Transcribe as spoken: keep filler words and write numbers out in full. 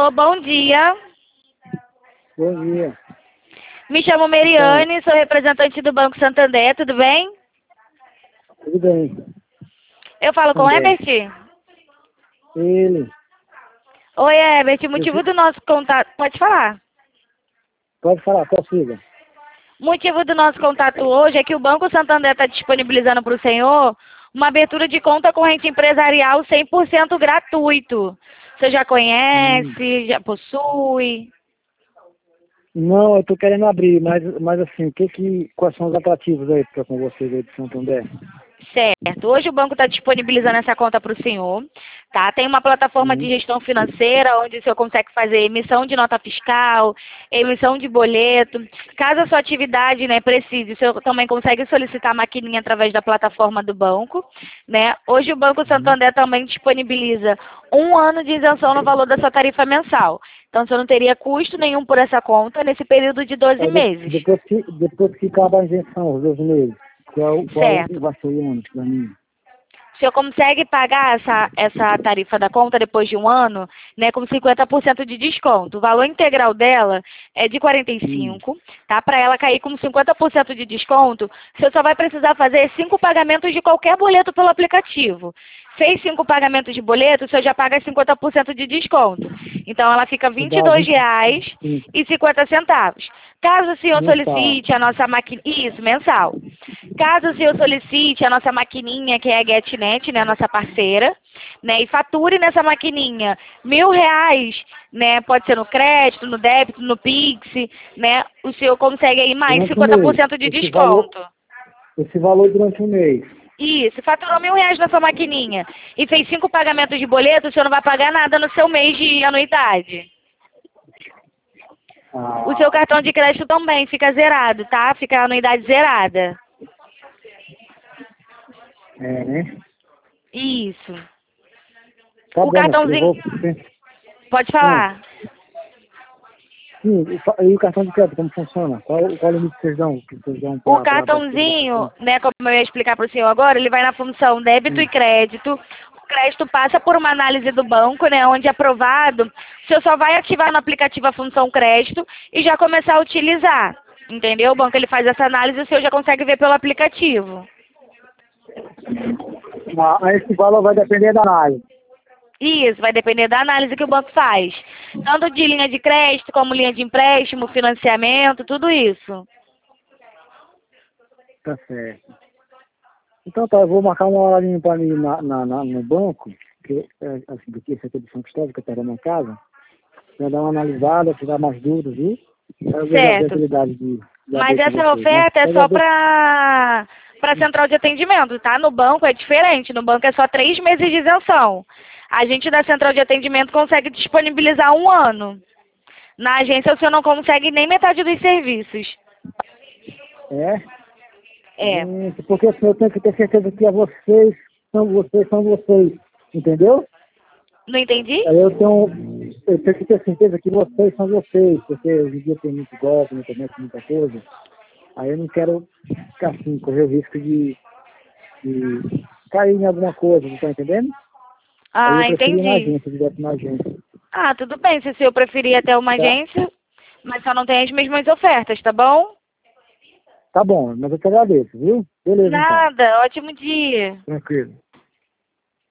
Alô, bom dia. Bom dia. Me chamo Meriane, sou representante do Banco Santander, tudo bem? Tudo bem. Eu falo com o Também. Herbert? Ele. Oi, Herbert, o motivo Esse- do nosso contato... Pode falar. Pode falar, prossiga. O motivo do nosso contato hoje é que o Banco Santander está disponibilizando para o senhor uma abertura de conta corrente empresarial cem por cento gratuito. Você já Hum. conhece, já possui? Não, eu tô querendo abrir, mas, mas assim, o que que, quais são os atrativos aí pra com vocês aí de Santander? Certo. Hoje o banco está disponibilizando essa conta para o senhor, tá? Tem uma plataforma de Hum. gestão financeira onde o senhor consegue fazer emissão de nota fiscal, emissão de boleto. Caso a sua atividade, né, precise, o senhor também consegue solicitar a maquininha através da plataforma do banco, né? Hoje o Banco Hum. Santander também disponibiliza um ano de isenção no valor da sua tarifa mensal. Então, o senhor não teria custo nenhum por essa conta nesse período de doze É, de- meses. depois que, depois que acaba a injeção, os dois meses, qual, qual Certo. vai ser o ônus pra mim? O senhor consegue pagar essa, essa tarifa da conta depois de um ano, né, com cinquenta por cento de desconto. O valor integral dela é de quarenta e Hum. cinco, tá? Para ela cair com cinquenta por cento de desconto, o senhor só vai precisar fazer cinco pagamentos de qualquer boleto pelo aplicativo. Fez cinco pagamentos de boleto, o senhor já paga cinquenta por cento de desconto. Então ela fica Que vinte e dá dois vinte reais e cinco e cinquenta centavos. Caso o senhor mensal. solicite a nossa máquina, isso, mensal. Caso o senhor solicite a nossa maquininha, que é a GetNet, né, a nossa parceira, né, e fature nessa maquininha mil reais, né, pode ser no crédito, no débito, no Pix, né, o senhor consegue aí mais Durante um cinquenta por mês. cento de Esse valor, desconto. esse valor durante um mês. Isso, faturou mil reais na sua maquininha e fez cinco pagamentos de boleto, o senhor não vai pagar nada no seu mês de anuidade. O seu Ah, cartão de crédito também fica zerado, tá? Fica a anuidade zerada. é, né? Isso. Tá O bom, meu filho, eu cartãozinho... vou... Pode Ah. falar. Sim, e fa- e o cartão de crédito, como funciona? Qual, qual o limite que vocês dão, que vocês dão O para a abertura dessa cartãozinho, conta? né, como eu ia explicar para o senhor agora, ele vai na função débito Hum. e crédito. O crédito passa por uma análise do banco, né, onde é aprovado, o senhor só vai ativar no aplicativo a função crédito e já começar a utilizar. Entendeu? O banco ele faz essa análise e o senhor já consegue ver pelo aplicativo. Ah, esse valor vai depender da análise. Isso, vai depender da análise que o banco faz. Tanto de linha de crédito, como linha de empréstimo, financiamento, tudo isso. Tá certo. Então tá, eu vou marcar uma horinha para mim na, na, na- no banco, que é assim, do que essa aqui de São Cristóvão, que é perto da minha casa, pra dar uma analisada, tirar mais dúvidas, viu? Aí eu vejo a Certo. viabilidade de, de Mas abrir com essa vocês, né? oferta é Mas só abrir- para para central de atendimento, tá? No banco é diferente. No banco é só três meses de isenção. A gente da central de atendimento consegue disponibilizar um ano. Na agência o senhor não consegue nem metade dos serviços. É? É. Gente, porque assim, eu tenho que ter certeza que é vocês, são vocês, são vocês, entendeu? Não entendi? Aí eu tenho, eu tenho que ter certeza que vocês são vocês, porque hoje em dia tem muito golpe na internet, muita coisa. Aí eu não quero ficar assim, correr o risco de, de cair em alguma coisa, não tá entendendo? Aí eu Ah, prefiro ir na entendi. agência, direto na agência. Ah, tudo bem. Se o senhor preferir até uma Tá? agência, mas só não tem as mesmas ofertas, tá bom? Tá bom, mas eu te agradeço, viu? Beleza então. Nada. Ótimo dia. Tranquilo.